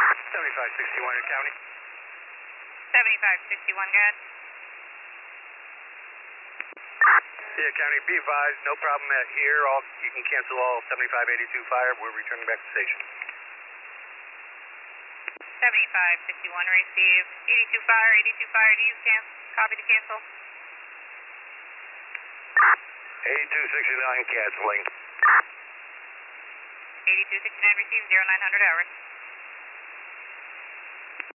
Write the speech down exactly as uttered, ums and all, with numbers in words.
seventy-five sixty-one in county. seventy-five sixty-one, go ahead. Yeah, county, be advised, no problem at here. All, you can cancel all seventy-five eighty-two fire. We're returning back to station. seventy-five sixty-one, receive. eighty-two fire, eighty-two fire, do you cancel? Copy to cancel. eighty-two sixty-nine canceling. eighty-two sixty-nine, receive, zero nine hundred hours.